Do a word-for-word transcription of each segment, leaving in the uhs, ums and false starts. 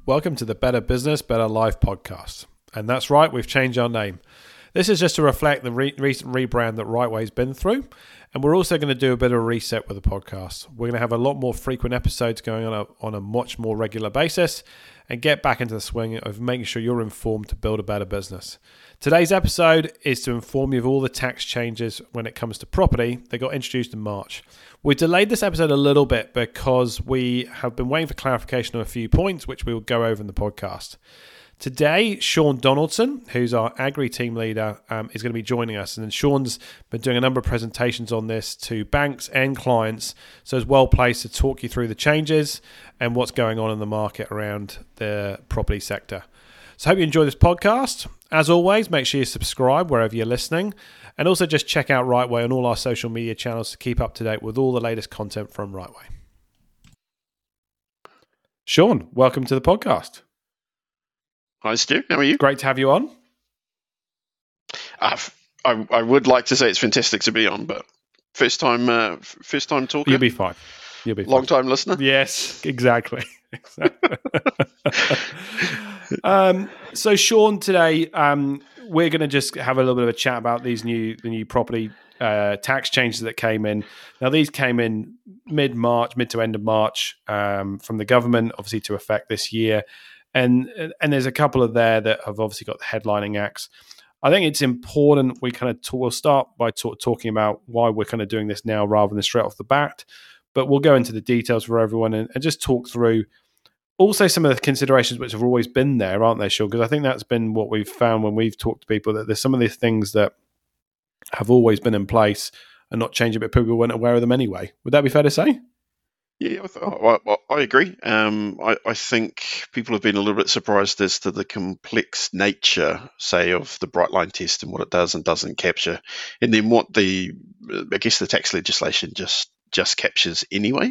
Welcome to the Better Business, Better Life podcast. And that's right, we've changed our name. This is just to reflect the re- recent rebrand that Rightway's been through. And we're also going to do a bit of a reset with the podcast. We're going to have a lot more frequent episodes going on a, on a much more regular basis and get back into the swing of making sure you're informed to build a better business. Today's episode is to inform you of all the tax changes when it comes to property that got introduced in March. We delayed this episode a little bit because we have been waiting for clarification on a few points, which we will go over in the podcast. Today, Sean Donaldson, who's our Agri team leader, um, is going to be joining us. And Sean's been doing a number of presentations on this to banks and clients, so is well placed to talk you through the changes and what's going on in the market around the property sector. So I hope you enjoy this podcast. As always, make sure you subscribe wherever you're listening. And also just check out Rightway on all our social media channels to keep up to date with all the latest content from Rightway. Sean, welcome to the podcast. Hi, Stu. How are you? Great to have you on. Uh, I, I would like to say it's fantastic to be on, but first time, uh, first time talking. You'll be fine. You'll be fine. Long time listener. Yes, exactly. exactly. um, so, Sean, today um, we're going to just have a little bit of a chat about these new the new property uh, tax changes that came in. Now, these came in mid March, mid to end of March, um, from the government, obviously to affect this year. And and there's a couple of there that have obviously got the headlining acts. I think it's important we kind of talk, we'll start by talk, talking about why we're kind of doing this now rather than straight off the bat. But we'll go into the details for everyone and, and just talk through also some of the considerations which have always been there, aren't they, Sean? Because I think that's been what we've found when we've talked to people, that there's some of these things that have always been in place and not changing, but people weren't aware of them anyway. Would that be fair to say? Yeah, I, I, I agree. Um, I, I think people have been a little bit surprised as to the complex nature, say, of the Bright Line test and what it does and doesn't capture, and then what the, I guess, the tax legislation just just captures anyway.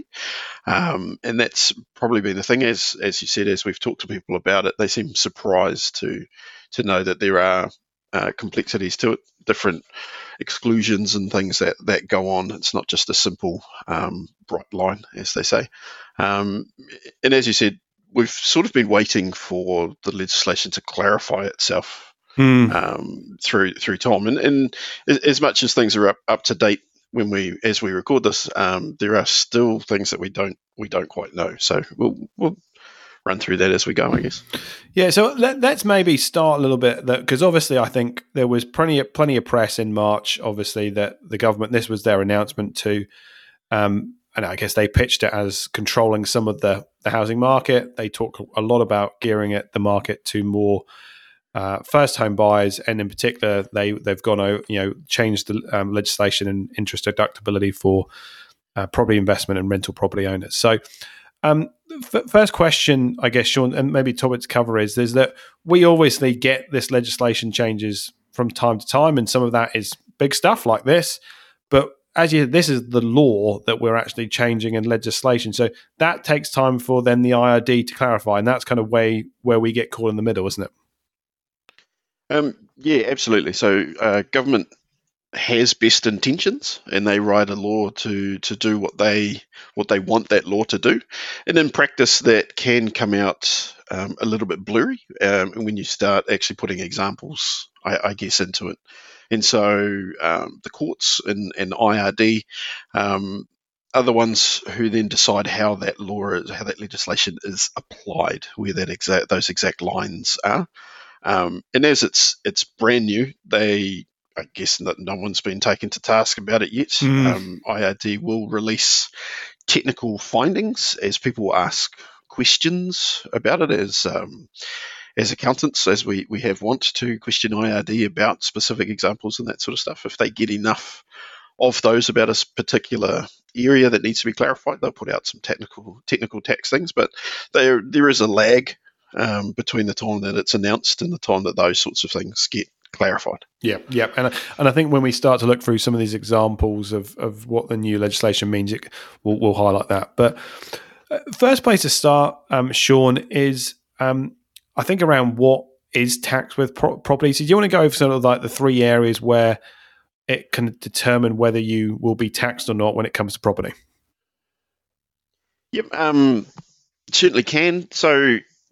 Um, and that's probably been the thing, as as you said, as we've talked to people about it, they seem surprised to to know that there are uh, complexities to it, different exclusions and things that, that go on. It's not just a simple um, bright line, as they say. Um, and as you said, we've sort of been waiting for the legislation to clarify itself mm. um, through through time. And, and as much as things are up, up to date when we as we record this, um, there are still things that we don't we don't quite know. So we'll we'll run through that as we go, I guess. Yeah, so let, let's maybe start a little bit, because obviously I think there was plenty of, plenty of press in March, obviously, that the government, this was their announcement to, um, and I guess they pitched it as controlling some of the, the housing market. They talk a lot about gearing it, the market to more uh, first home buyers, and in particular, they, they've gone over, you know, changed the um, legislation and interest deductibility for uh, property investment and rental property owners. So, Um, f- first question, I guess, Sean, and maybe Tom to cover is, is that we obviously get this legislation changes from time to time, and some of that is big stuff like this. But as you, this is the law that we're actually changing in legislation, so that takes time for then the I R D to clarify, and that's kind of way where we get caught in the middle, isn't it? Um, yeah, absolutely. So uh, government has best intentions, and they write a law to to do what they what they want that law to do, and in practice that can come out um, a little bit blurry um, when you start actually putting examples, I, I guess, into it. And so um, the courts and, and I R D um, are the ones who then decide how that law is, how that legislation is applied, where that exact those exact lines are. Um, and as it's it's brand new, they I guess that no one's been taken to task about it yet. Mm. Um, I R D will release technical findings as people ask questions about it, as um, as accountants, as we, we have want to question I R D about specific examples and that sort of stuff. If they get enough of those about a particular area that needs to be clarified, they'll put out some technical technical tax things. But there there is a lag um, between the time that it's announced and the time that those sorts of things get clarified. Yeah, yeah, and and I think when we start to look through some of these examples of, of what the new legislation means, it will we'll highlight that. But uh, first place to start, um, Sean, is um, I think around what is tax with pro- property. So do you want to go over sort of like the three areas where it can determine whether you will be taxed or not when it comes to property? Yep, um, certainly can. So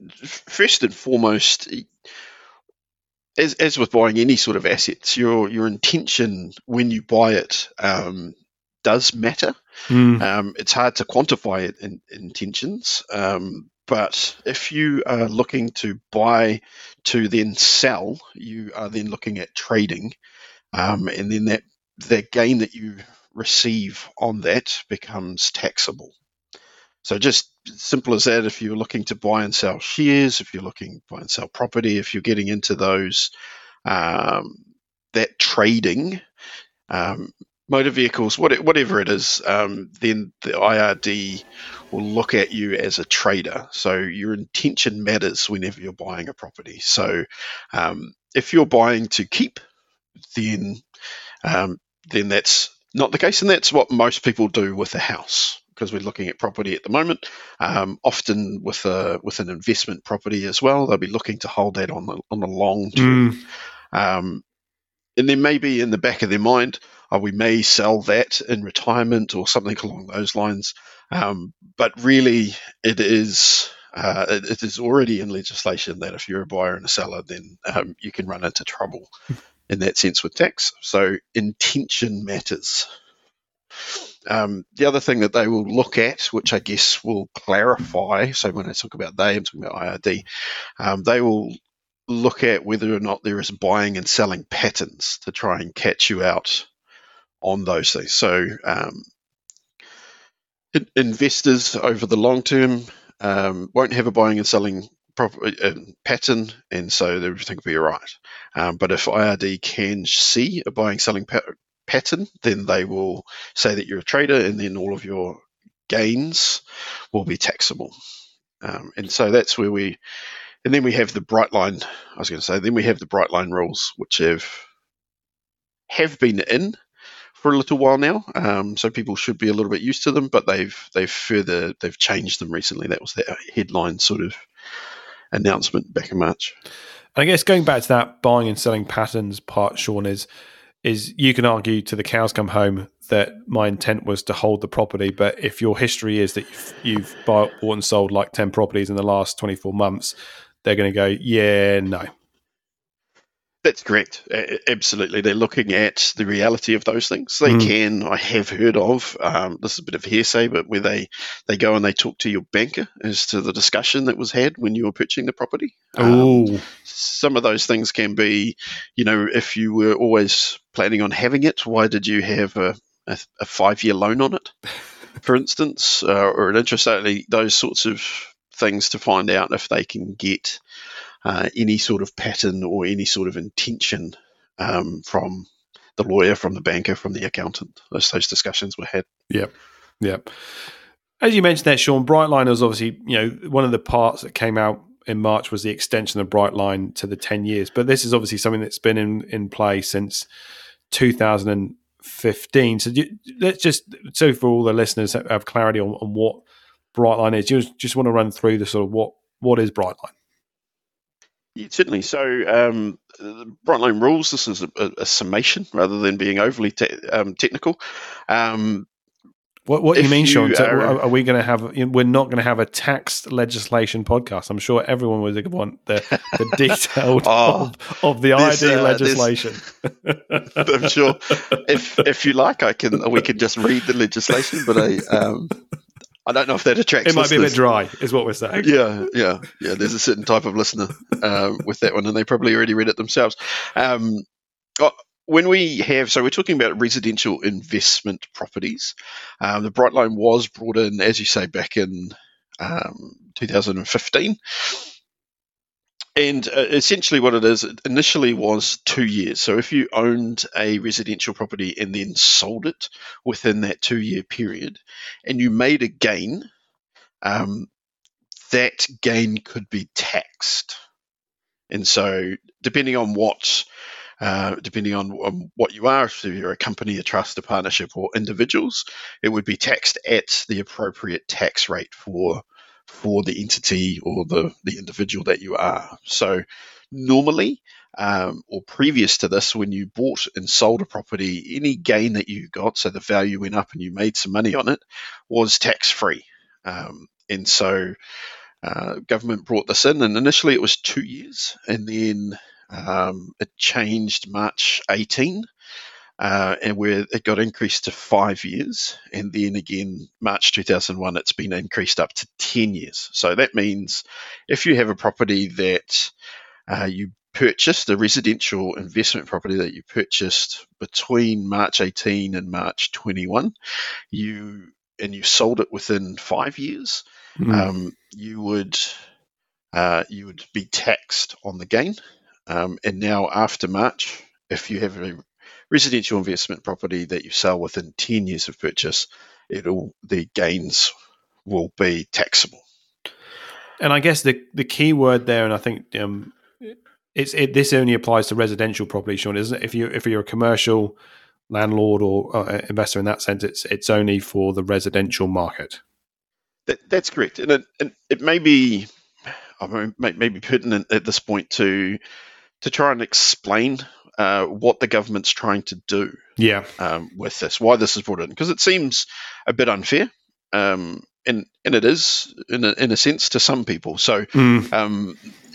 first and foremost, as as with buying any sort of assets, your your intention when you buy it um, does matter. Mm. Um, it's hard to quantify it in intentions, um, but if you are looking to buy to then sell, you are then looking at trading, um, and then that the gain that you receive on that becomes taxable. So just simple as that. If you're looking to buy and sell shares, if you're looking to buy and sell property, if you're getting into those um, that trading, um, motor vehicles, what, whatever it is, um, then the I R D will look at you as a trader. So your intention matters whenever you're buying a property. So um, if you're buying to keep, then um, then that's not the case, and that's what most people do with a house. Because we're looking at property at the moment, um, often with a with an investment property as well, they'll be looking to hold that on the on the long term. Mm. Um, and then maybe in the back of their mind, oh, we may sell that in retirement or something along those lines. Um, but really, it is uh, it, it is already in legislation that if you're a buyer and a seller, then um, you can run into trouble in that sense with tax. So intention matters. Um, the other thing that they will look at, which I guess will clarify, so when I talk about they, I'm talking about I R D, um, they will look at whether or not there is buying and selling patterns to try and catch you out on those things. So um, investors over the long term um, won't have a buying and selling proper, uh, pattern, and so everything will be all right. Um, but if I R D can see a buying selling pa- pattern, then they will say that you're a trader, and then all of your gains will be taxable. Um, and so that's where we, and then we have the Brightline. I was going to say, then we have the Brightline rules, which have have been in for a little while now. Um, so people should be a little bit used to them, but they've they've further they've changed them recently. That was their headline sort of announcement back in March. I guess going back to that buying and selling patterns part, Sean, is is you can argue to the cows come home that my intent was to hold the property, but if your history is that you've, you've bought and sold like ten properties in the last twenty-four months, they're going to go, yeah, no. That's correct. Absolutely. They're looking at the reality of those things. They mm. can, I have heard of, um, this is a bit of hearsay, but where they, they go and they talk to your banker as to the discussion that was had when you were purchasing the property. Um, some of those things can be, you know, if you were always planning on having it, why did you have a, a, a five-year loan on it, for instance, uh, or an interest only, those sorts of things to find out if they can get Uh, any sort of pattern or any sort of intention um, from the lawyer, from the banker, from the accountant. Those, those discussions were had. Yep, yep. As you mentioned there, Sean, Brightline was obviously, you know, one of the parts that came out in March was the extension of Brightline to the ten years. But this is obviously something that's been in, in play since two thousand fifteen. So you, let's just, so for all the listeners have clarity on, on what Brightline is, you just want to run through the sort of what, what is Brightline? Yeah, certainly. So, um, the Brightline rules, this is a, a summation rather than being overly te- um, technical. Um, what what do you mean, you Sean? So are, are we going to have, we're not going to have a tax legislation podcast? I'm sure everyone would want the, the detailed oh, of, of the I D uh, legislation. I'm sure. If if you like, I can, we can just read the legislation, but I... Um, I don't know if that attracts It might listeners. be a bit dry, is what we're saying. Yeah, yeah, yeah. There's a certain type of listener um, with that one, and they probably already read it themselves. Um, when we have, so we're talking about residential investment properties. Um, the Brightline was brought in, as you say, back in um, two thousand fifteen. And uh, essentially what it is, it initially was two years. So if you owned a residential property and then sold it within that two-year period and you made a gain, um, that gain could be taxed. And so depending on what uh, depending on, on what you are, if you're a company, a trust, a partnership, or individuals, it would be taxed at the appropriate tax rate for for the entity or the, the individual that you are. So normally, um, or previous to this, when you bought and sold a property, any gain that you got, so the value went up and you made some money on it, was tax-free. Um, and so uh, government brought this in, and initially it was two years, and then um, it changed March eighteen, uh, and where it got increased to five years, and then again March two thousand one, it's been increased up to ten years. So that means if you have a property that uh, you purchased, a residential investment property that you purchased between March eighteen and March twenty-one, you and you sold it within five years, mm. um, you would uh, you would be taxed on the gain. Um, and now after March, if you have a residential investment property that you sell within ten years of purchase, it'll the gains will be taxable. And I guess the the key word there, and I think um, it's it, this only applies to residential property, Sean, isn't it? If you if you're a commercial landlord or uh, investor in that sense, it's it's only for the residential market. That, that's correct, and it, and it may be, I mean, may, may be pertinent at this point to to try and explain uh, what the government's trying to do. Yeah. Um, with this, why this is brought in, because it seems a bit unfair, um, and and it is in a, in a sense to some people. So, mm. um,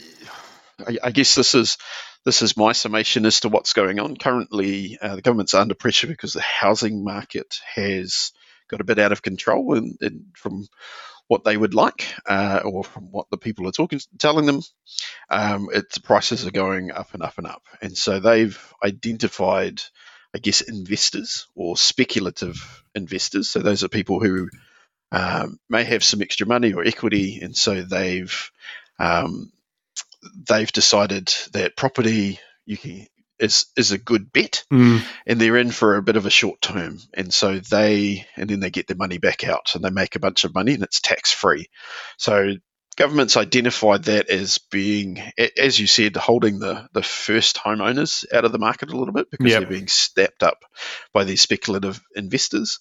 I, I guess this is. This is my summation as to what's going on. Currently, uh, the government's under pressure because the housing market has got a bit out of control and, and from what they would like, uh, or from what the people are talking, telling them, um, it, the prices are going up and up and up. And so they've identified, I guess, investors or speculative investors. So those are people who um, may have some extra money or equity, and so they've um, they've decided that property you can, is is a good bet, mm. and they're in for a bit of a short term, and so they and then they get their money back out and they make a bunch of money and it's tax free. So government's identified that as being, as you said, holding the the first homeowners out of the market a little bit because yep. they're being snapped up by these speculative investors.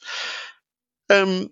Um,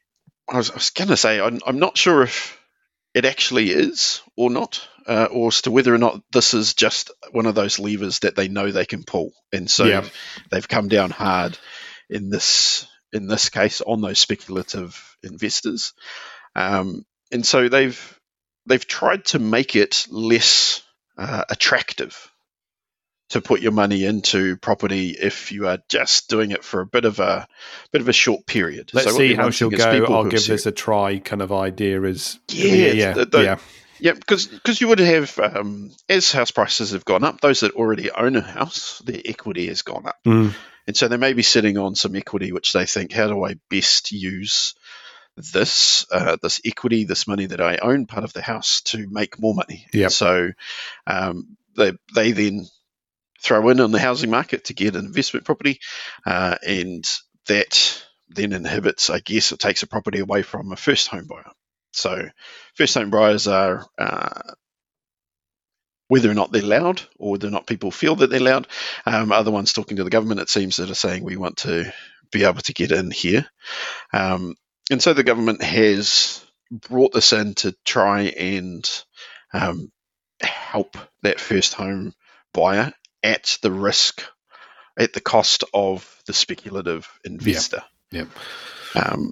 I was, I was going to say I'm, I'm not sure if it actually is or not, uh, or as to whether or not this is just one of those levers that they know they can pull, and so yeah. they've come down hard in this in this case on those speculative investors, um, and so they've they've tried to make it less uh, attractive to put your money into property if you are just doing it for a bit of a bit of a short period. Let's so see how she'll go. I'll give this a try. Kind of idea is yeah, yeah, the, the, yeah, yeah. Because because you would have um, as house prices have gone up, those that already own a house, their equity has gone up, mm. and so they may be sitting on some equity, which they think, how do I best use this uh, this equity, this money that I own, part of the house, to make more money? Yeah. So um, they they then throw in on the housing market to get an investment property, uh, and that then inhibits, I guess, it takes a property away from a first home buyer. So first home buyers are, uh, whether or not they're loud or whether or not people feel that they're loud, um, are the ones talking to the government, it seems, that are saying we want to be able to get in here. Um, and so the government has brought this in to try and um, help that first home buyer at the risk, at the cost of the speculative investor. Yeah. yeah. Um,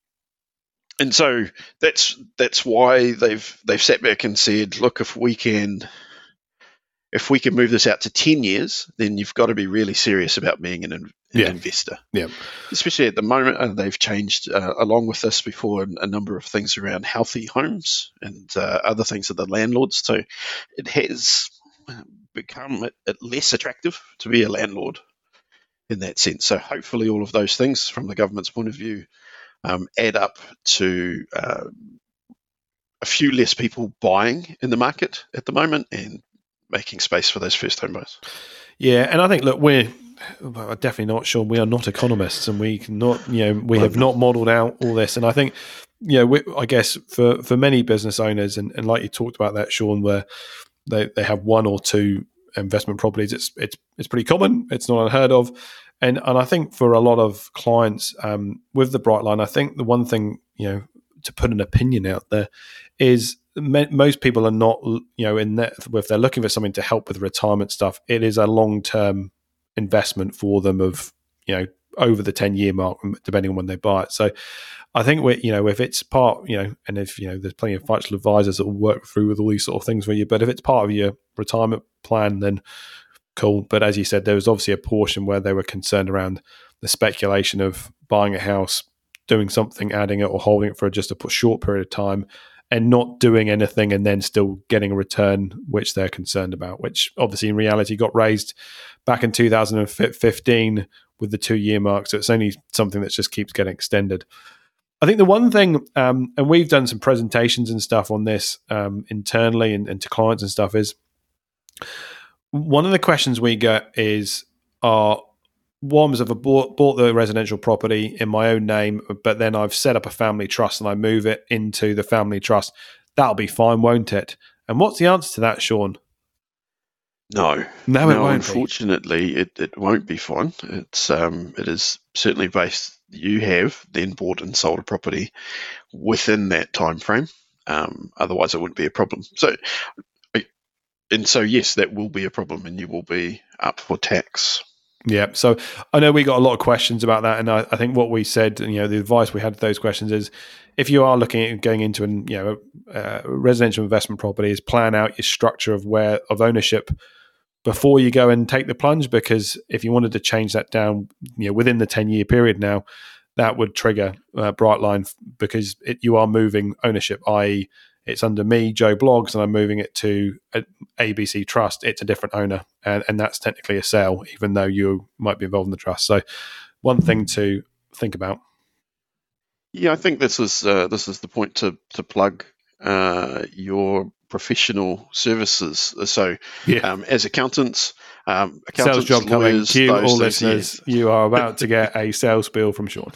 and so that's that's why they've they've sat back and said, look, if we can if we can move this out to ten years, then you've got to be really serious about being an, an yeah. investor. Yeah. Especially at the moment, and they've changed uh, along with this before a number of things around healthy homes and uh, other things of the landlords. So it has become less attractive to be a landlord in that sense. So hopefully all of those things from the government's point of view um, add up to uh, a few less people buying in the market at the moment and making space for those first home buyers. Yeah, and I think, look, we're well, definitely not sure. We are not economists, and we cannot, you know, we have not modelled out all this. And I think, you know, we, I guess for, for many business owners, and, and like you talked about that, Sean, where they, they have one or two investment properties, it's it's it's pretty common. It's not unheard of. And and I think for a lot of clients um, with the Brightline, I think the one thing, you know, to put an opinion out there is me, most people are not, you know, in that, if they're looking for something to help with retirement stuff, it is a long-term investment for them of, you know, over the ten-year mark, depending on when they buy it. So I think we, you know, if it's part, you know, and if you know, there's plenty of financial advisors that will work through with all these sort of things for you. But if it's part of your retirement plan, then cool. But as you said, there was obviously a portion where they were concerned around the speculation of buying a house, doing something, adding it or holding it for just a short period of time, and not doing anything and then still getting a return, which they're concerned about, which obviously in reality got raised back in two thousand fifteen with the two-year mark. So it's only something that just keeps getting extended. I think the one thing, um, and we've done some presentations and stuff on this um, internally and, and to clients and stuff, is one of the questions we get is, are one was if I bought, bought the residential property in my own name, but then I've set up a family trust and I move it into the family trust, that'll be fine, won't it? And what's the answer to that, Sean? No, no, it won't unfortunately, be. It, it won't be fine. It's um, it is certainly based. You have then bought and sold a property within that time frame. Um, otherwise, it wouldn't be a problem. So, and so yes, that will be a problem, and you will be up for tax. Yeah, so I know we got a lot of questions about that, and I, I think what we said, you know, the advice we had to those questions is, if you are looking at going into an, you know, uh, residential investment property, is plan out your structure of where of ownership before you go and take the plunge, because if you wanted to change that down, you know, within the ten year period now, that would trigger uh, Brightline, because it, you are moving ownership, that is, it's under me, Joe Bloggs, and I'm moving it to a A B C Trust. It's a different owner, and, and that's technically a sale, even though you might be involved in the trust. So, one thing to think about. Yeah, I think this is uh, this is the point to to plug uh, your professional services. So, yeah. um, as accountants, um, accountants, sales job lawyers, coming. Cue all those, listeners. Yeah. You are about to get a sales bill from Sean.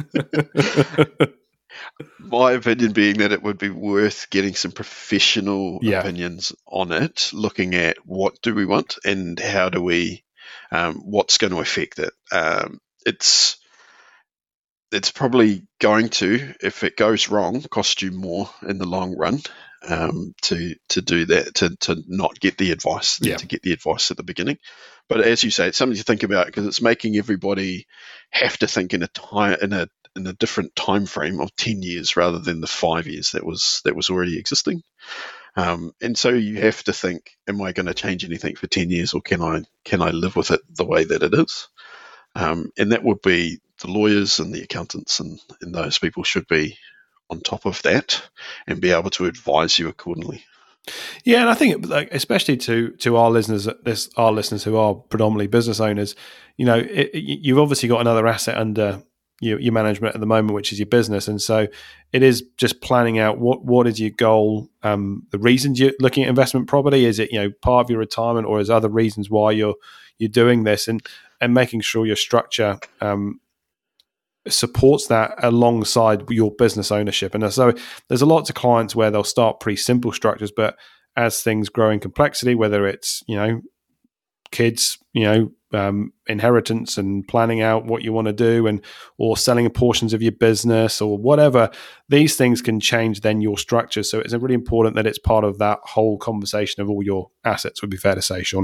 My opinion being that it would be worth getting some professional yeah. opinions on it, looking at what do we want and how do we, um, what's going to affect it. Um, it's it's probably going to, if it goes wrong, cost you more in the long run um, to to do that, to to not get the advice, yeah. to get the advice at the beginning. But as you say, it's something to think about, because it's making everybody have to think in a time in a in a different time frame of ten years rather than the five years that was that was already existing. Um, and so you have to think, am I going to change anything for ten years, or can I can I live with it the way that it is? Um, and that would be the lawyers and the accountants, and, and those people should be on top of that and be able to advise you accordingly. Yeah, and I think, like, especially to to our listeners, this our listeners who are predominantly business owners, you know, it, it, you've obviously got another asset under your, your management at the moment, which is your business, and so it is just planning out what what is your goal, um, the reasons you're looking at investment property. Is it, you know, part of your retirement, or is other reasons why you're you're doing this, and and making sure your structure um, supports that alongside your business ownership. And so there's a lot to clients where they'll start pretty simple structures, but as things grow in complexity, whether it's, you know, kids, you know, um, inheritance and planning out what you want to do, and or selling portions of your business or whatever, these things can change then your structure. So it's really important that it's part of that whole conversation of all your assets, would be fair to say, Sean.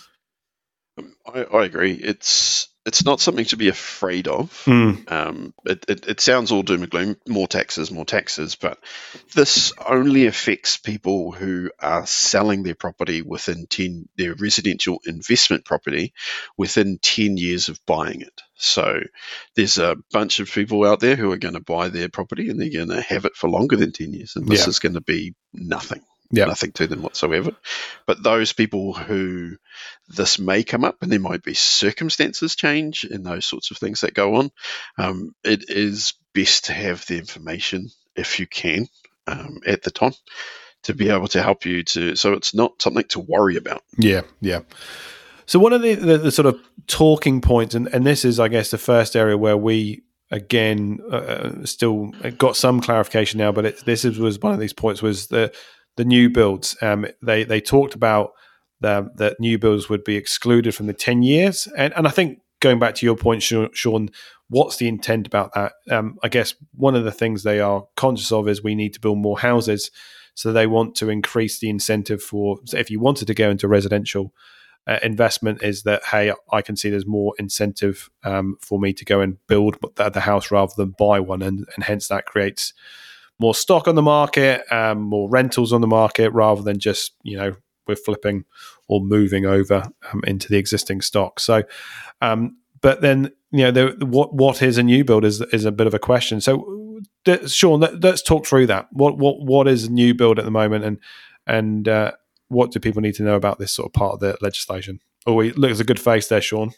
I, I agree. It's it's not something to be afraid of. Mm. Um, it, it, it sounds all doom and gloom, more taxes, more taxes, but this only affects people who are selling their property within ten, their residential investment property within ten years of buying it. So there's a bunch of people out there who are going to buy their property and they're going to have it for longer than ten years, and this yeah. is going to be nothing. Yep. Nothing to them whatsoever. But those people who this may come up, and there might be circumstances change and those sorts of things that go on, um, it is best to have the information, if you can, um, at the time, to be able to help you to, so it's not something to worry about. Yeah, yeah. So one of the, the, the sort of talking points, and, and this is, I guess, the first area where we, again, uh, still got some clarification now, but it, this is, was one of these points, was the the new builds. Um, they they talked about the, that new builds would be excluded from the ten years. And, and I think, going back to your point, Sean, what's the intent about that? Um, I guess one of the things they are conscious of is we need to build more houses. So they want to increase the incentive for, so if you wanted to go into residential, uh, investment is that, hey, I can see there's more incentive um, for me to go and build the, the house rather than buy one, and, and hence that creates more stock on the market, um, more rentals on the market, rather than just, you know, we're flipping or moving over um, into the existing stock. So, um, but then, you know, the, what what is a new build is is a bit of a question. So, th- Sean, let, let's talk through that. What what what is a new build at the moment, and and uh, what do people need to know about this sort of part of the legislation? Oh, we look, there's a good face there, Sean.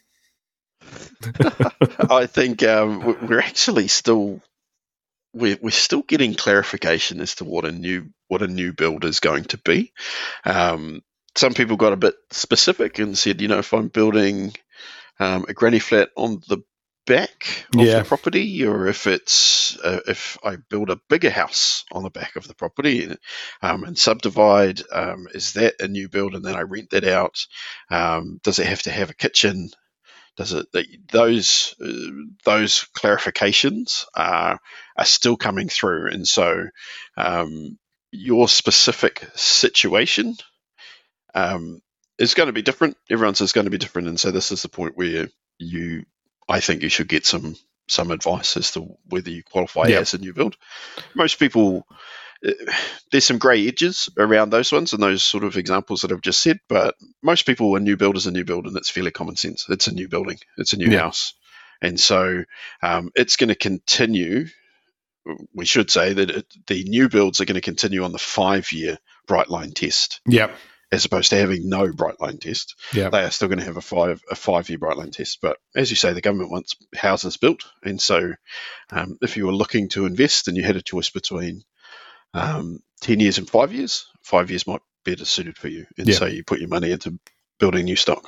I think um, we're actually still we're we're still getting clarification as to what a new what a new build is going to be. Um, some people got a bit specific and said, you know, if I'm building um, a granny flat on the back of Yeah. the property, or if it's uh, if I build a bigger house on the back of the property um, and subdivide, um, is that a new build? And then I rent that out. Um, does it have to have a kitchen? Does it? Those uh, those clarifications are are still coming through, and so um, your specific situation um, is going to be different. Everyone's is going to be different, and so this is the point where you, I think, you should get some some advice as to whether you qualify Yep. as a new build. Most people, uh, there's some grey edges around those ones and those sort of examples that I've just said, but most people, a new build is a new build, and it's fairly common sense. It's a new building, it's a new Yeah. house, and so um, it's going to continue. We should say that it, the new builds are going to continue on the five-year Brightline test. Yep. As opposed to having no Brightline test. Yep. They are still going to have a five a five year Brightline test. But as you say, the government wants houses built, and so um, if you were looking to invest and you had a choice between um, ten years and five years, five years might be better suited for you, and Yeah. so you put your money into building new stock.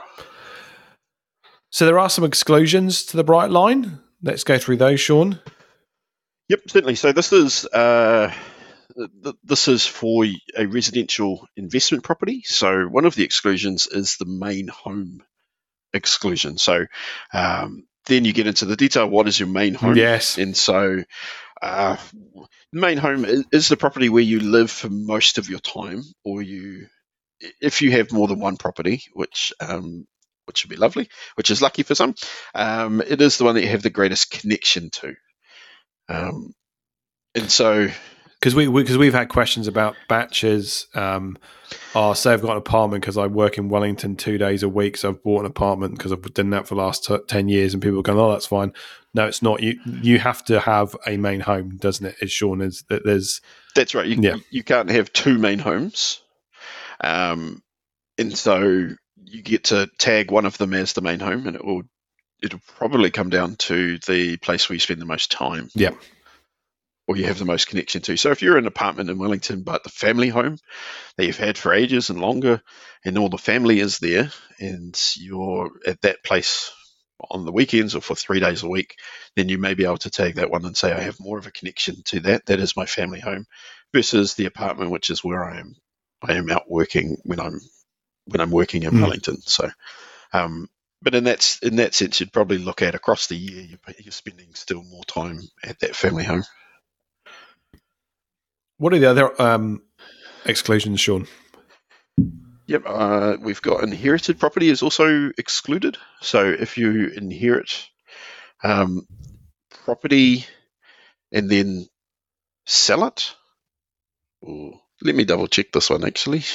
So there are some exclusions to the Brightline. Let's go through those, Sean. Yep, certainly. So this is. Uh, This is for a residential investment property. So one of the exclusions is the main home exclusion. So um, then you get into the detail. What is your main home? Yes. And so uh, main home is, is the property where you live for most of your time, or you, if you have more than one property, which um, which would be lovely, which is lucky for some. Um, it is the one that you have the greatest connection to. Um, and so. Because we because we, we've had questions about batches. Um, oh, say I've got an apartment because I work in Wellington two days a week, so I've bought an apartment because I've done that for the last t- ten years, and people are going, "Oh, that's fine." No, it's not. You you have to have a main home, doesn't it? As Sean is that there's. That's right. You Yeah. you can't have two main homes, um, and so you get to tag one of them as the main home, and it will it'll probably come down to the place where you spend the most time. Yeah. Or you have the most connection to. So if you're in an apartment in Wellington, but the family home that you've had for ages and longer, and all the family is there, and you're at that place on the weekends or for three days a week, then you may be able to tag that one and say, I have more of a connection to that. That is my family home, versus the apartment, which is where I am. I am out working when I'm when I'm working in mm. Wellington. So, um, but in that in that sense, you'd probably look at across the year, you're, you're spending still more time at that family home. What are the other um, exclusions, Sean? Yep, uh, we've got inherited property is also excluded. So if you inherit um, property and then sell it, ooh, let me double check this one actually.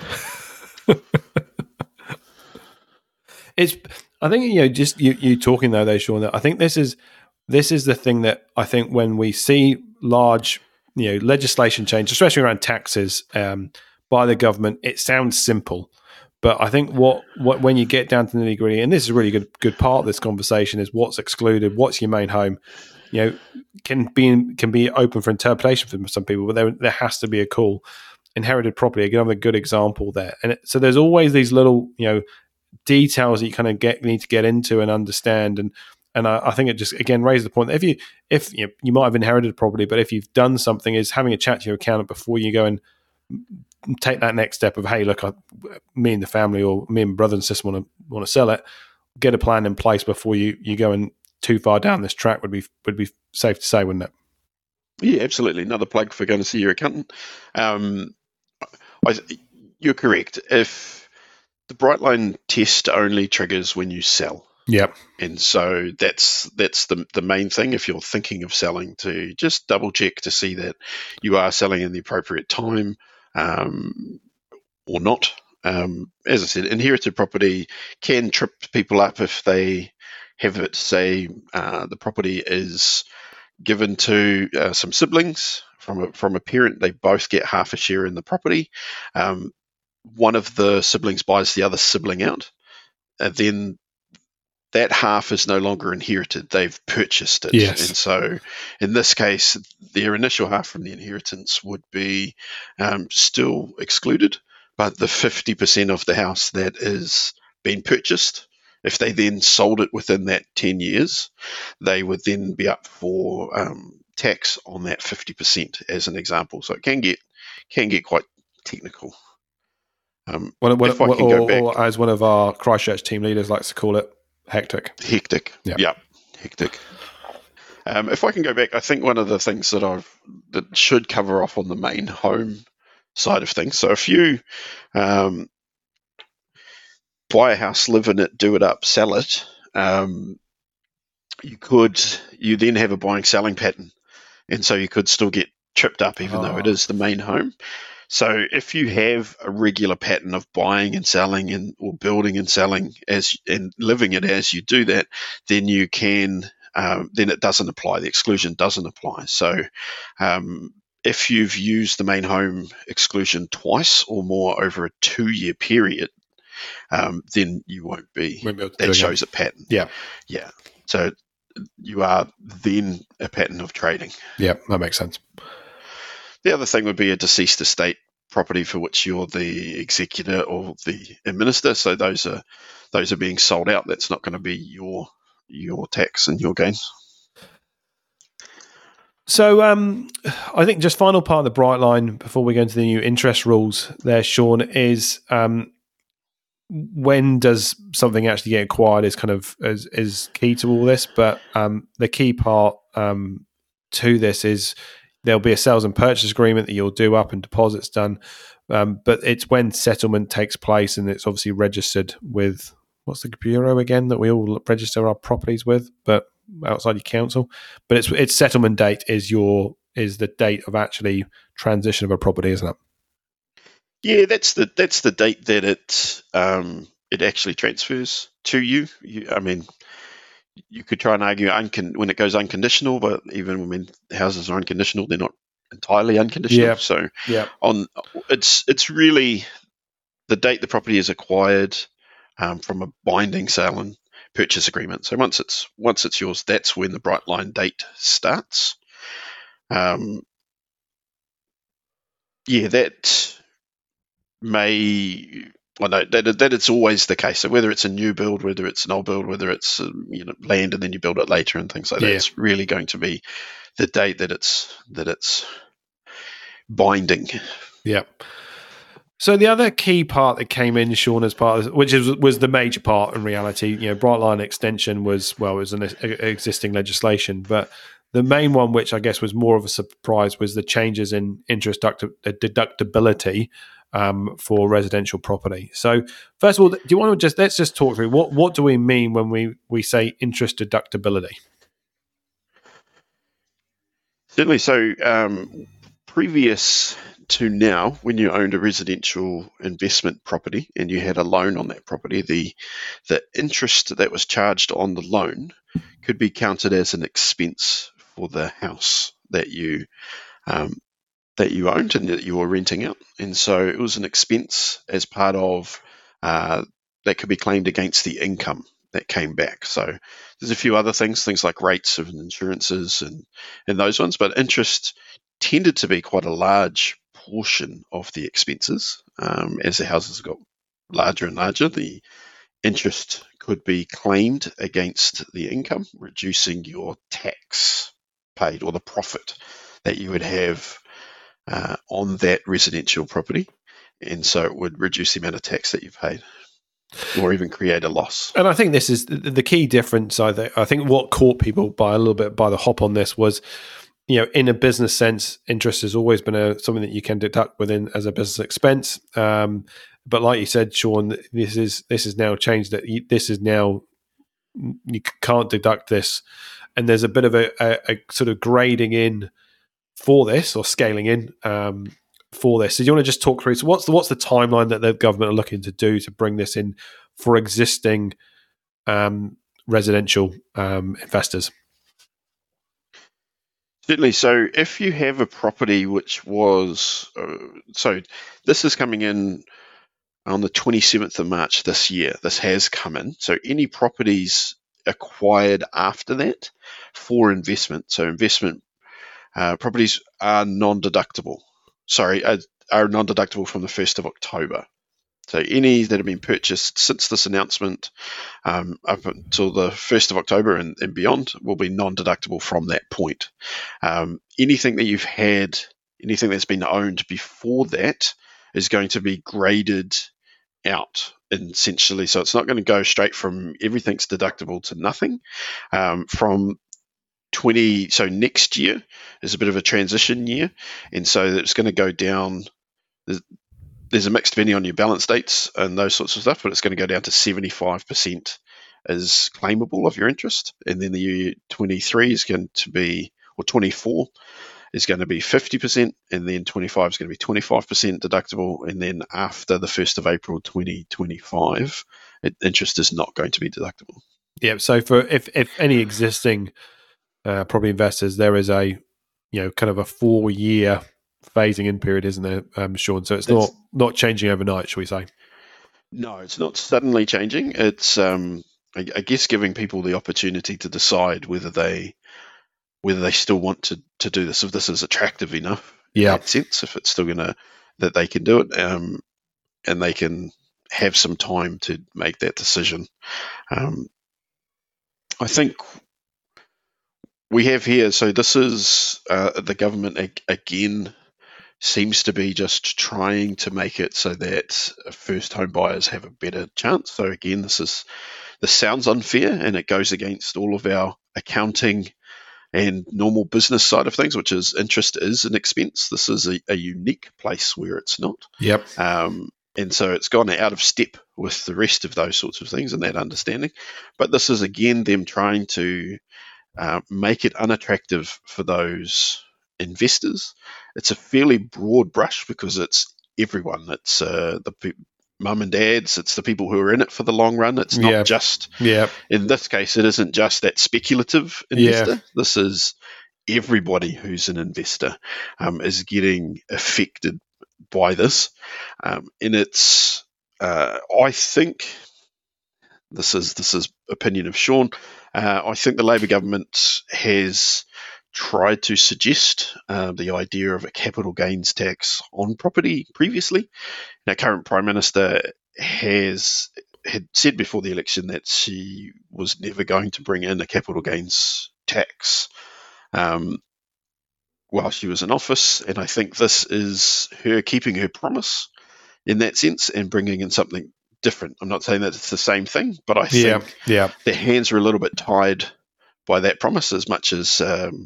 It's, I think, you know, just you, you talking though, though, Sean, that I think this is this is the thing that I think when we see large, you know, legislation change, especially around taxes um, by the government, it sounds simple, but I think what, what when you get down to the nitty gritty, and this is a really good good part of this conversation, is what's excluded, what's your main home, you know, can be can be open for interpretation for some people, but there there has to be a call. Inherited property, again, another good example there, and it, so there's always these little, you know, details that you kind of get need to get into and understand, and. And I, I think it just, again, raises the point that if you, if you, know, you might have inherited property, but if you've done something, is having a chat to your accountant before you go and take that next step of, hey, look, I, me and the family, or me and brother and sister want to want to sell it. Get a plan in place before you you go in too far down this track would be would be safe to say, wouldn't it? Yeah, absolutely. Another plug for going to see your accountant. Um, I, you're correct. If the Brightline test only triggers when you sell. Yep. And so that's that's the the main thing. If you're thinking of selling, to just double check to see that you are selling in the appropriate time um, or not. Um, as I said, inherited property can trip people up if they have it, say, uh, the property is given to uh, some siblings from a, from a parent. They both get half a share in the property. Um, one of the siblings buys the other sibling out, and then that half is no longer inherited. They've purchased it. Yes. And so in this case, their initial half from the inheritance would be um, still excluded, but the fifty percent of the house that is being purchased, if they then sold it within that ten years, they would then be up for um, tax on that fifty percent as an example. So it can get can get quite technical. Um, What, what, if I what, can or, go back, or as one of our Christchurch team leaders likes to call it, hectic. Hectic. Yeah. Yeah, hectic. Um, if I can go back, I think one of the things that I've that should cover off on the main home side of things. So if you um, buy a house, live in it, do it up, sell it, um, you could you then have a buying selling pattern, and so you could still get tripped up even oh. though it is the main home. So if you have a regular pattern of buying and selling and or building and selling as and living it as you do that, then you can um, then it doesn't apply. The exclusion doesn't apply. So um, if you've used the main home exclusion twice or more over a two-year period, um, then you won't be. Won't that shows it. a pattern. Yeah, yeah. So you are then a pattern of trading. Yeah, that makes sense. The other thing would be a deceased estate property for which you're the executor or the administrator. So those are those are being sold out. That's not going to be your your tax and your gains. So um, I think just final part of the Brightline before we go into the new interest rules there, Sean, is um, when does something actually get acquired is kind of is, is key to all this. But um, the key part um, to this is there'll be a sales and purchase agreement that you'll do up and deposits done. Um, but it's when settlement takes place and it's obviously registered with, what's the bureau again that we all register our properties with, but outside your council. But it's its settlement date is your is the date of actually transition of a property, isn't it? Yeah, that's the that's the date that it um, it actually transfers to you. you I mean, you could try and argue uncon- when it goes unconditional, but even when houses are unconditional, they're not entirely unconditional. Yeah. So yeah. on it's it's really the date the property is acquired um, from a binding sale and purchase agreement. So once it's once it's yours, that's when the Brightline date starts. Um, yeah, that may. Well, no, that, that it's always the case. So whether it's a new build, whether it's an old build, whether it's um, you know land and then you build it later and things like yeah. that, it's really going to be the date that it's that it's binding. Yeah. So the other key part that came in, Sean, as part of this, which is, was the major part in reality, you know, Brightline extension was, well, it was an existing legislation, but the main one, which I guess was more of a surprise, was the changes in interest deductibility um, for residential property. So first of all, do you want to just, let's just talk through what, what do we mean when we, we say interest deductibility? Certainly. So um, previous to now, when you owned a residential investment property and you had a loan on that property, the the interest that was charged on the loan could be counted as an expense for the house that you um, that you owned and that you were renting out. And so it was an expense as part of uh, that could be claimed against the income that came back. So there's a few other things, things like rates of insurances and, and those ones, but interest tended to be quite a large portion of the expenses. Um, as the houses got larger and larger, the interest could be claimed against the income, reducing your tax paid or the profit that you would have uh, on that residential property. And so it would reduce the amount of tax that you've paid or even create a loss. And I think this is the key difference. I think, I think what caught people by a little bit by the hop on this was you know, in a business sense, interest has always been a something that you can deduct within as a business expense. Um, but like you said, Sean, this is this is now changed. That you, this is now you can't deduct this, and there's a bit of a, a, a sort of grading in for this or scaling in um, for this. So do you want to just talk through? So what's the what's the timeline that the government are looking to do to bring this in for existing um, residential um, investors? Certainly. So if you have a property which was, uh, so this is coming in on the twenty-seventh of March this year. This has come in. So any properties acquired after that for investment, so investment uh, properties are non-deductible. Sorry, are, are non-deductible from the first of October. So any that have been purchased since this announcement um, up until the first of October and, and beyond will be non-deductible from that point. Um, anything that you've had, anything that's been owned before that is going to be graded out essentially. So it's not going to go straight from everything's deductible to nothing. Um, from twenty, so next year is a bit of a transition year, and so it's going to go down. There's, there's a mix depending on your balance dates and those sorts of stuff, but it's going to go down to seventy-five percent as claimable of your interest, and then the year twenty-three is going to be, or twenty-four is going to be fifty percent, and then twenty-five is going to be twenty-five percent deductible, and then after the first of April twenty twenty-five, it, interest is not going to be deductible. Yeah. So for if if any existing uh, property investors, there is a you know kind of a four year phasing in period, isn't there, um, Sean? So it's That's, not not changing overnight, shall we say? No, it's not suddenly changing. It's um, I, I guess giving people the opportunity to decide whether they whether they still want to, to do this, if this is attractive enough yeah. in that sense, if it's still going to, that they can do it, um, and they can have some time to make that decision. Um, I think we have here, so this is uh, the government ag- again seems to be just trying to make it so that first home buyers have a better chance. So again, this is this sounds unfair, and it goes against all of our accounting and normal business side of things, which is interest is an expense. This is a, a unique place where it's not. Yep. Um, and so it's gone out of step with the rest of those sorts of things and that understanding. But this is, again, them trying to uh, make it unattractive for those investors. It's a fairly broad brush because it's everyone. It's uh, the pe- mum and dads. It's the people who are in it for the long run. It's not yeah. just, yeah. in this case, it isn't just that speculative investor. Yeah. This is everybody who's an investor um, is getting affected by this. Um, and it's, uh, I think, this is this is opinion of Sean, uh, I think the Labour government has tried to suggest uh, the idea of a capital gains tax on property previously. Now, current Prime Minister has had said before the election that she was never going to bring in a capital gains tax um, while she was in office, and I think this is her keeping her promise in that sense and bringing in something different. I'm not saying that it's the same thing, but I think yeah. Yeah. their hands are a little bit tied by that promise, as much as um,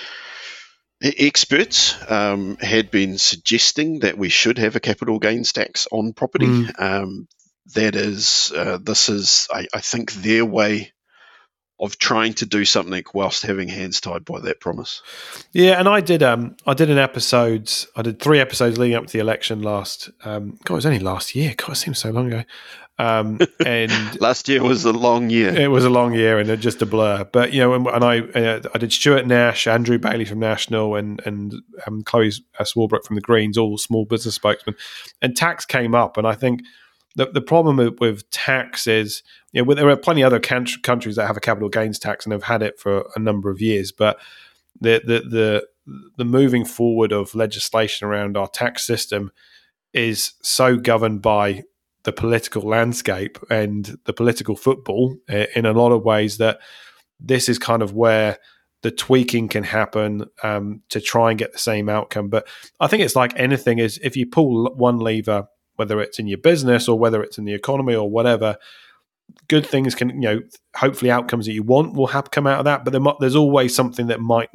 experts um, had been suggesting that we should have a capital gains tax on property. Mm. Um, that is, uh, this is, I, I think, their way of trying to do something whilst having hands tied by that promise. Yeah, and I did. Um, I did an episode. I did three episodes leading up to the election last. Um, God, it was only last year. God, it seems so long ago. Um, and last year was a long year. It was a long year and just a blur. But you know, and, and I, uh, I did Stuart Nash, Andrew Bailey from National, and and um, Chloe Swarbrick from the Greens, all small business spokesmen. And tax came up, and I think the the problem with, with tax is, you know, there are plenty of other country, countries that have a capital gains tax and have had it for a number of years, but the the the the moving forward of legislation around our tax system is so governed by the political landscape and the political football in a lot of ways that this is kind of where the tweaking can happen um, to try and get the same outcome. But I think it's like anything is if you pull one lever, whether it's in your business or whether it's in the economy or whatever, good things can, you know, hopefully outcomes that you want will have come out of that. But there might, there's always something that might not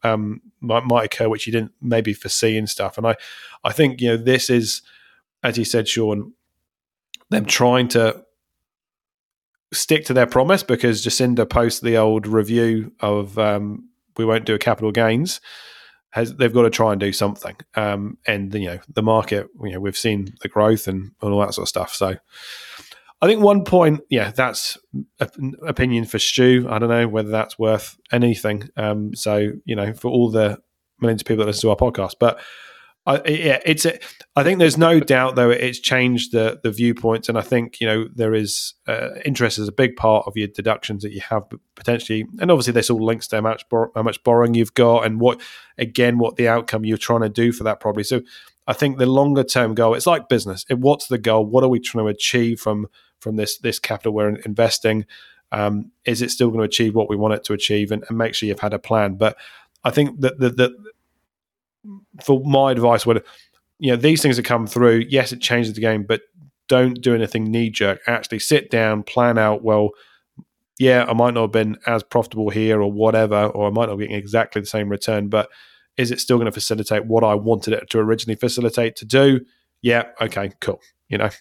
um, might, might occur, which you didn't maybe foresee and stuff. And I, I think, you know, this is, as you said, Sean, them trying to stick to their promise, because Jacinda posted the old review of um, we won't do a capital gains. Has, they've got to try and do something. Um, and, you know, the market, you know, we've seen the growth and, and all that sort of stuff. So I think one point, yeah, that's an opinion for Stu. I don't know whether that's worth anything. Um, so, you know, for all the millions of people that listen to our podcast, but I, yeah, it's. A, I think there's no doubt, though, it's changed the the viewpoints, and I think, you know, there is uh, interest is a big part of your deductions that you have potentially, and obviously this all links to how much bor- how much borrowing you've got, and what again what the outcome you're trying to do for that property. So I think the longer term goal, it's like business. It, what's the goal? What are we trying to achieve from from this this capital we're investing? Um, is it still going to achieve what we want it to achieve? And, and make sure you've had a plan. But I think that the, the for my advice would, you know, these things that come through, yes, it changes the game, but don't do anything knee jerk. Actually sit down, plan out, well, yeah, I might not have been as profitable here or whatever, or I might not be getting exactly the same return, but is it still going to facilitate what I wanted it to originally facilitate to do? Yeah, okay, cool. You know.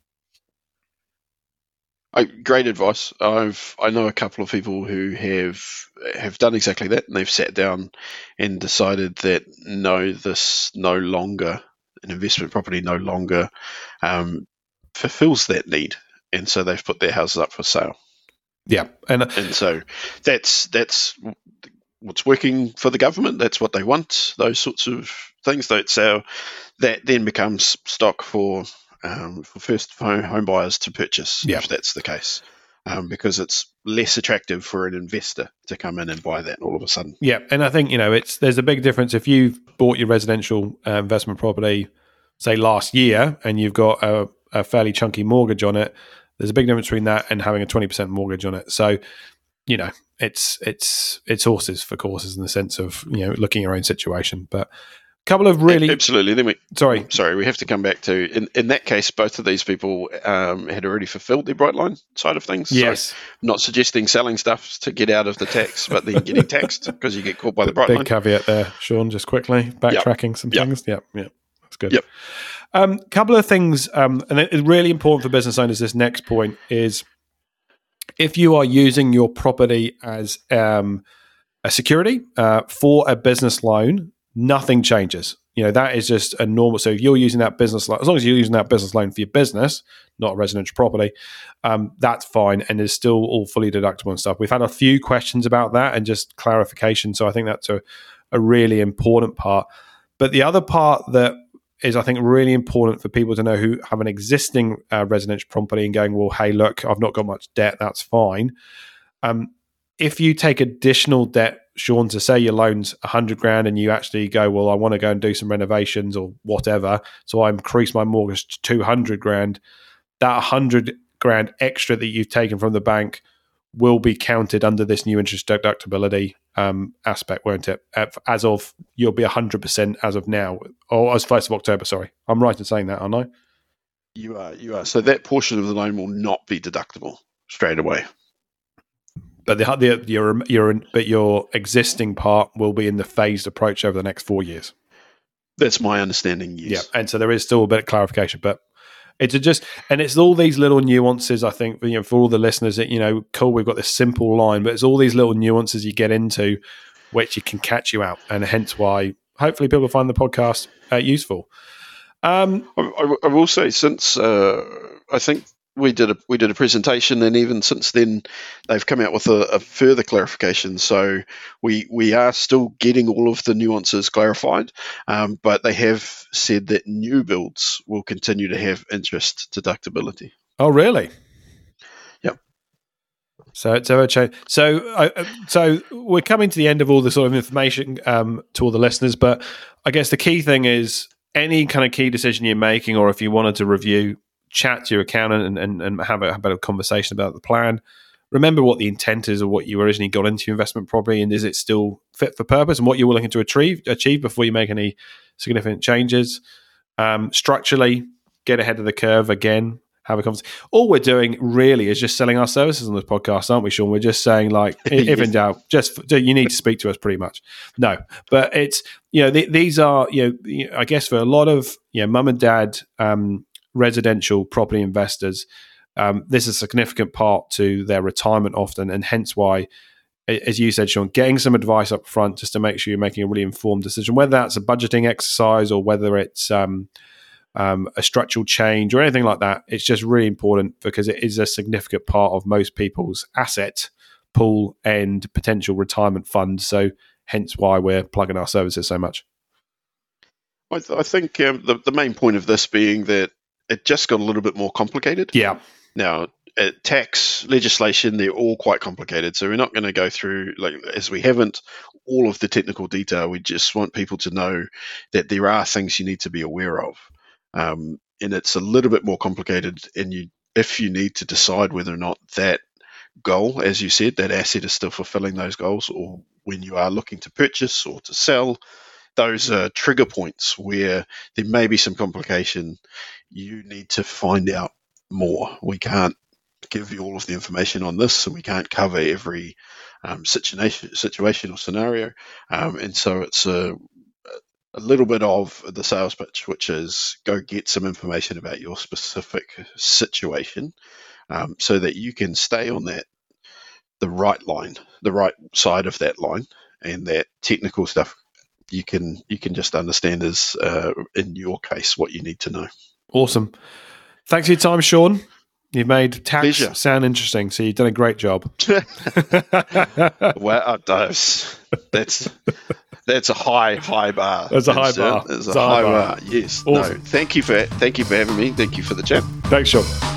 I, great advice. I've I know a couple of people who have have done exactly that, and they've sat down and decided that no, this no longer an investment property no longer um, fulfills that need, and so they've put their houses up for sale. Yeah, and and so that's that's what's working for the government. That's what they want. Those sorts of things. That's how that then becomes stock for. Um, for first home, home buyers to purchase, yeah. if that's the case, um, because it's less attractive for an investor to come in and buy that all of a sudden. Yeah, and I think, you know, it's there's a big difference if you've bought your residential uh, investment property, say last year, and you've got a, a fairly chunky mortgage on it. There's a big difference between that and having a twenty percent mortgage on it. So, you know, it's it's it's horses for courses in the sense of, you know, looking at your own situation, but. Couple of really absolutely. Then we sorry, sorry, we have to come back to in, in that case. Both of these people um, had already fulfilled their Brightline side of things. Yes, so not suggesting selling stuff to get out of the tax, but then getting taxed because you get caught by the Brightline. Big caveat there, Sean. Just quickly backtracking yep. some yep. things. Yeah, yeah, that's good. Yep. Um, couple of things, um, and it's really important for business owners. This next point is if you are using your property as um, a security uh, for a business loan. Nothing changes. You know, that is just a normal. So if you're using that business loan, as long as you're using that business loan for your business, not a residential property, um, that's fine. And it's still all fully deductible and stuff. We've had a few questions about that and just clarification. So I think that's a, a really important part. But the other part that is, I think, really important for people to know who have an existing uh, residential property and going, well, hey, look, I've not got much debt. That's fine. Um, if you take additional debt, Sean, to say your loan's a hundred grand and you actually go, well, I want to go and do some renovations or whatever, so I increase my mortgage to two hundred grand, that hundred grand extra that you've taken from the bank will be counted under this new interest deductibility um, aspect, won't it? As of, you'll be one hundred percent as of now, or as first of October, sorry. I'm right in saying that, aren't I? You are, you are. So that portion of the loan will not be deductible straight away. But the, the your your but your existing part will be in the phased approach over the next four years. That's my understanding. Yes. Yeah, and so there is still a bit of clarification, but it's a just and it's all these little nuances. I think, you know, for all the listeners, that, you know, cool, we've got this simple line, but it's all these little nuances you get into, which you can catch you out, and hence why hopefully people find the podcast uh, useful. Um, I, I, I will say, since uh, I think. We did a we did a presentation, and even since then, they've come out with a, a further clarification. So we we are still getting all of the nuances clarified, um, but they have said that new builds will continue to have interest deductibility. Oh, really? Yep. So it's ever changed. So uh, so we're coming to the end of all the sort of information um, to all the listeners, but I guess the key thing is any kind of key decision you're making, or if you wanted to review. Chat to your accountant and, and, and have a, have a conversation about the plan. Remember what the intent is of what you originally got into investment property, and is it still fit for purpose, and what you're looking to achieve achieve before you make any significant changes. Um, structurally, get ahead of the curve again. have a conversation. All we're doing really is just selling our services on this podcast, aren't we, Sean? We're just saying, like, if in doubt, just you need to speak to us, pretty much. No, but it's, you know, th- these are, you know, I guess for a lot of, you know, mum and dad um, residential property investors, um, this is a significant part to their retirement often, and hence why, as you said, Sean, getting some advice up front just to make sure you're making a really informed decision, whether that's a budgeting exercise or whether it's um, um, a structural change or anything like that. It's just really important because it is a significant part of most people's asset pool and potential retirement fund. So hence why we're plugging our services so much. I, th- I think um, the, the main point of this being that it just got a little bit more complicated. Yeah. Now, uh, tax legislation, they're all quite complicated. So we're not going to go through, like, as we haven't, all of the technical detail. We just want people to know that there are things you need to be aware of. Um, and it's a little bit more complicated. And you, if you need to decide whether or not that goal, as you said, that asset is still fulfilling those goals, or when you are looking to purchase or to sell, those are trigger points where there may be some complication. You need to find out more. We can't give you all of the information on this, and we can't cover every um, situation, situation or scenario. Um, and so it's a, a little bit of the sales pitch, which is go get some information about your specific situation, um, so that you can stay on that, the right line, the right side of that line, and that technical stuff you can you can just understand is, uh, in your case, what you need to know. Awesome. Thanks for your time, Sean. You've made tax Pleasure. sound interesting, so you've done a great job. Well, that's that's that's a high high bar. That's a high bar. That's a It's a high high bar. bar. Yes. Awesome. No. Thank you for thank you for having me. Thank you for the chat. Thanks, Sean.